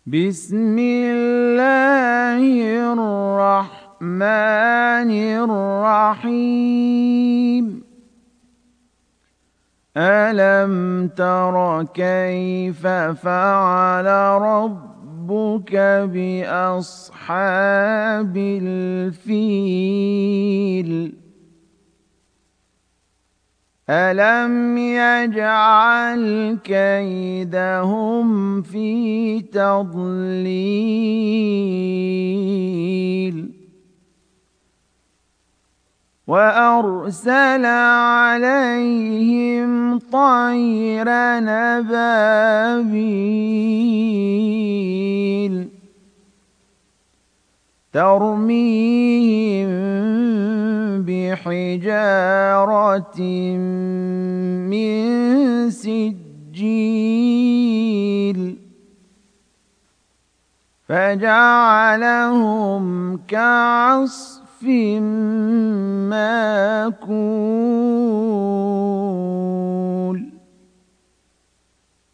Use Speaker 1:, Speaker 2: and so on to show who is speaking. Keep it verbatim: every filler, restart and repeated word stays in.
Speaker 1: بسم الله الرحمن الرحيم ألم تر كيف فعل ربك بأصحاب الفيل ألم يجعل كيدهم في تضليل وأرسل عليهم طيرا أبابيل ترميهم بحجارة من سجيل فجعلهم كعصف مأكول